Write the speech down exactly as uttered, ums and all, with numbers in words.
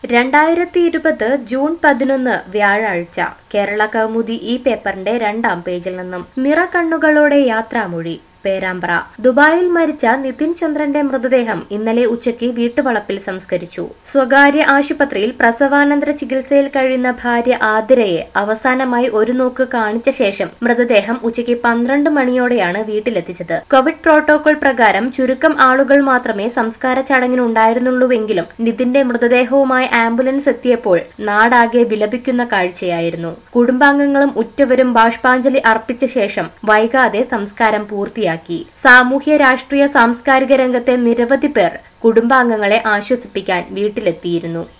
രണ്ടായിരത്തി ഇരുപത് ജൂൺ പതിനൊന്ന് വ്യാഴാഴ്ച കേരള കൗമുദി ഈ പേപ്പറിന്റെ രണ്ടാം പേജിൽ നിന്നും നിറകണ്ണുകളോടെ യാത്രാമൊഴി. പേരാമ്പ്ര. ദുബായിൽ മരിച്ച നിതിൻ ചന്ദ്രന്റെ മൃതദേഹം ഇന്നലെ ഉച്ചയ്ക്ക് വീട്ടുവളപ്പിൽ സംസ്കരിച്ചു. സ്വകാര്യ ആശുപത്രിയിൽ പ്രസവാനന്തര ചികിത്സയിൽ കഴിയുന്ന ഭാര്യ ആതിരയെ അവസാനമായി ഒരു നോക്ക് കാണിച്ച ശേഷം മൃതദേഹം ഉച്ചയ്ക്ക് പന്ത്രണ്ട് മണിയോടെയാണ് വീട്ടിലെത്തിച്ചത്. കോവിഡ് പ്രോട്ടോകോൾ പ്രകാരം ചുരുക്കം ആളുകൾ മാത്രമേ സംസ്കാര ചടങ്ങിനുണ്ടായിരുന്നുള്ളൂവെങ്കിലും നിതിന്റെ മൃതദേഹവുമായി ആംബുലൻസ് എത്തിയപ്പോൾ നാടാകെ വിലപിക്കുന്ന കാഴ്ചയായിരുന്നു. കുടുംബാംഗങ്ങളും ഉറ്റവരും ബാഷ്പാഞ്ജലി അർപ്പിച്ച ശേഷം വൈകാതെ സംസ്കാരം പൂർത്തിയാക്കി. സാമൂഹ്യ രാഷ്ട്രീയ സാംസ്കാരിക രംഗത്തെ നിരവധി പേർ കുടുംബാംഗങ്ങളെ ആശ്വസിപ്പിക്കാൻ വീട്ടിലെത്തിയിരുന്നു.